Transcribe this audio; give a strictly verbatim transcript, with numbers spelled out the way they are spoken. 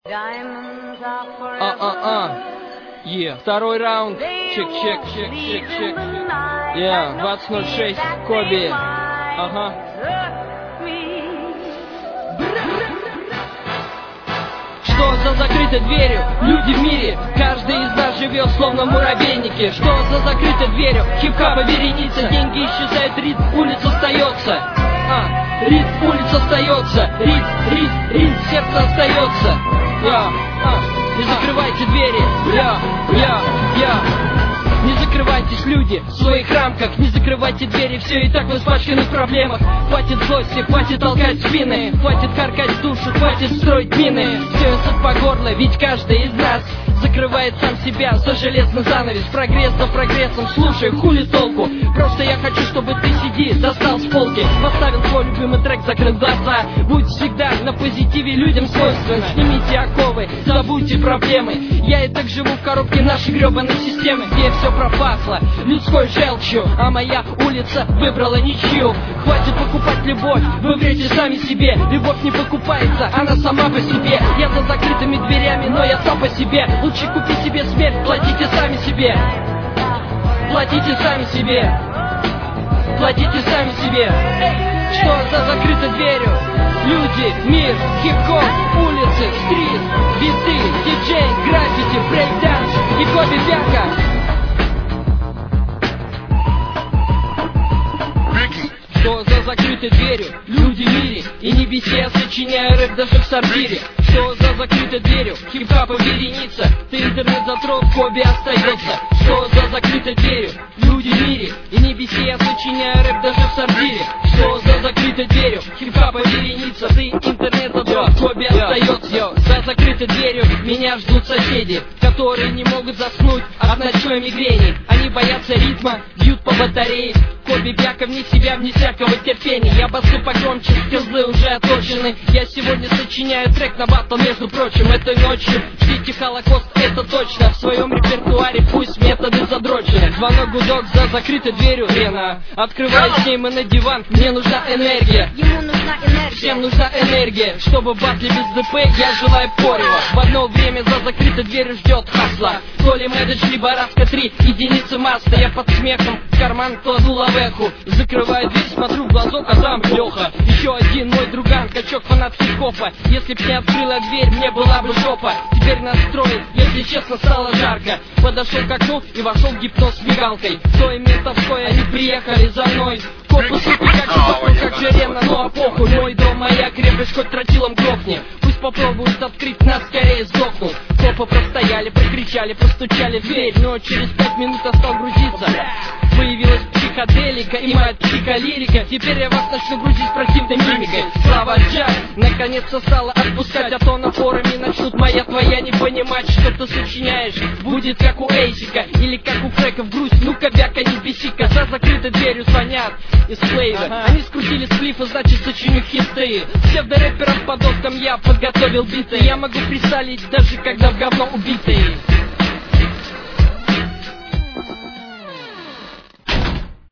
А-а-а. Е, второй раунд. Чек, чек, чек, чек, чек. Е, двадцать ноль шесть. Коби. Ага. Что за закрытой дверью? Люди в мире. Каждый из нас живет словно в муравейнике. Что за закрытой дверью? Хип-хапа вереница. Деньги исчезают, ритм улиц остается. А, ритм улиц остается. Ритм, ритм, ритм, сердце остается. Я, а, не закрывайте двери. Я, я, я. Не закрывайтесь, люди, в своих рамках. Не закрывайте двери, все и так вы испачканы в проблемах. Хватит злости, хватит толкать спины. Хватит харкать в душу, хватит строить мины. Все это по горло, ведь каждый из нас закрывает сам себя за железный занавес. Прогресс за прогрессом, слушай, хули толку. Просто я хочу, чтобы ты сиди, достал с полки, поставил свой любимый трек, закрыл глаза. Будь всегда на позитиве, людям свойственно. Снимите оковы, забудьте проблемы. Я и так живу в коробке нашей гребаной системы, где все пропахло людской желчью, а моя улица выбрала ничью. Хватит покупать любовь, вы врете сами себе. Любовь не покупается, она сама по себе. Я за закрытыми дверями, но я сам по себе. Лучше купи себе смерть, платите сами себе. Платите сами себе. Платите сами себе. Что за закрытой дверью? Люди, мир, хип-хоп, улицы, стрит, биты, диджей, граффити, брейк-данс и Коби Бяка. Что за закрытой дверью? Люди в мире. И не беси, я сочиняю рэп даже в сортире. Что за закрытой дверью? Хип-хапа вереница. Ты интернет затрол, Коби остается. Что за закрытой дверью? Люди в мире. И не беси, я сочиняю рэп даже в сортире. Что за закрытой дверью? Хип-хапа вереница. Ты интернет затрол, Коби остается. За закрытой дверью меня ждут соседи, которые не могут заснуть от ночной мигрени. Они боятся ритма, бьют по батарее. Коби Бяка вне себя, вне всякого терпения. Я басу погромче, скиллы уже оточены. Я сегодня сочиняю трек на батл, между прочим. Этой ночью ждите Холокост, это точно. В своем репертуаре пусть методы задрочены. Звонок, гудок за закрытой дверью. Лена, открывай с ней, мы на диван. Мне нужна энергия. Ему нужна энергия. Всем нужна энергия. Чтобы в батле без ДП, я желаю порева. В одно время за закрытой дверью ждет хасла. То ли Мэддедж, либо Раска три, единицы масла. Я под смехом в карман кладу лавеху. Закрываю дверь, смотрю в глазок, а там Леха. Еще один мой друган, качок, фанат хип-хопа. Если б не открыла дверь, мне была бы жопа. Теперь настроен, если честно, стало жарко. Подошел к окну и вошел в гипноз с мигалкой. В той ментовской они приехали за мной. Копы супи как вокруг, как жерена, ну а похуй. Мой дом, моя крепость, хоть тротилом грохни. Пусть попробуют открыть, нас скорее сдохнут. Копы простояли, прокричали, простучали в дверь. Но через пять минут я стал грузиться. Появилась психоделика и моя психолирика. Теперь я вас начну грузить с противной мимикой. Слава Джаз наконец-то стала отпускать. А то на форуме начнут моя твоя не понимать, что ты сочиняешь. Будет как у Эйсика или как у Крэков грусть. Ну-ка, Бяка, не беси-ка. За закрытой дверью звонят из флейва. Ага. Они скрутили сплифы, значит сочиню хиты. Псевдорэперов под окном я подготовил биты. Я могу фристайлить даже когда в говно убитый.